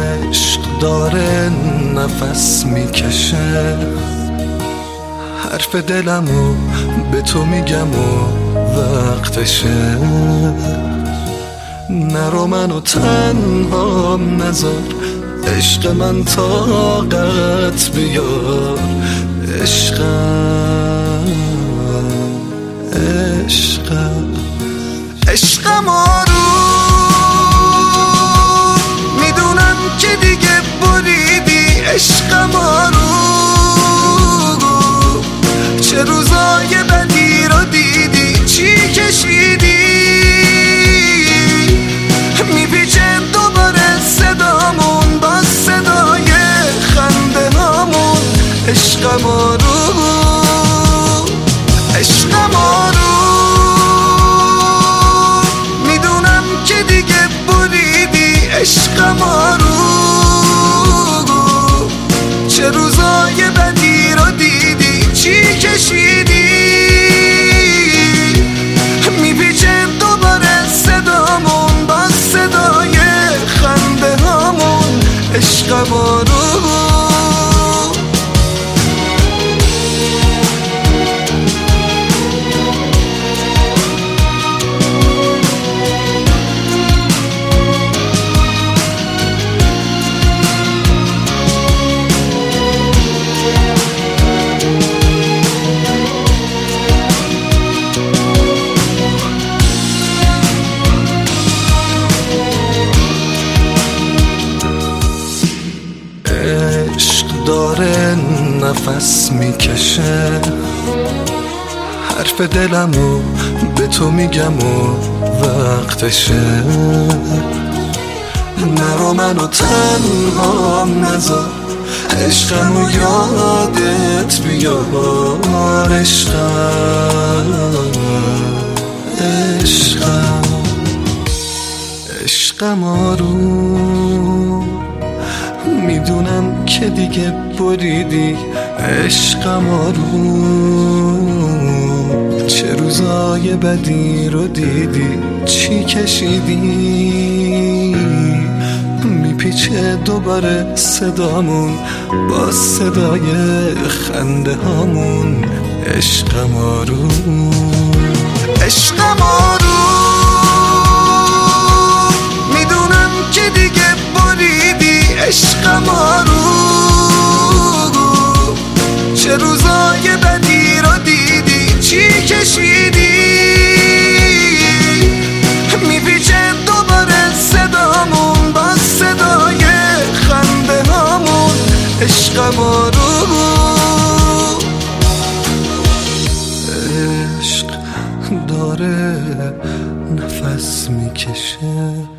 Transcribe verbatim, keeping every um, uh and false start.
عشق داره نفس میکشه، حرف دلمو به تو میگم و وقتشه. نرو منو تنها نذار، عشق من طاقت بیار. عشقم عشقم عشقم آروم، میدونم که دیگه بریدی. عشقم آروم، چه روزای بدی رو دیدی، چی کشیدی. میپیچه دوباره صدامون با صدای خنده هامون. عشقم آروم، عشقم آروم، میدونم که دیگه بریدی. عشقم آروم، چه روزای بدی رو دیدی، چی کشیدی. میپیچه دوباره صدامون با صدای خنده هامون. عشقم آروم. عشق داره نفس میکشه، حرف دلمو به تو میگم و وقتشه. نرو منو تنها نذار، عشقمو یادت بیار. عشقم عشقم عشقم آروم، میدونم که دیگه بریدی. عشقم آروم، چه روزای بدی رو دیدی، چی کشیدی. میپیچه دوباره صدامون با صدای خنده هامون. عشقم آروم، عشقم آروم، میدونم که دیگه بریدی. عشقم آروم، چه روزای بدی رو دیدی، چی کشیدی. میپیچه دوباره صدامون با صدای خنده هامون. عشقم آروم، عشق داره نفس میکشه.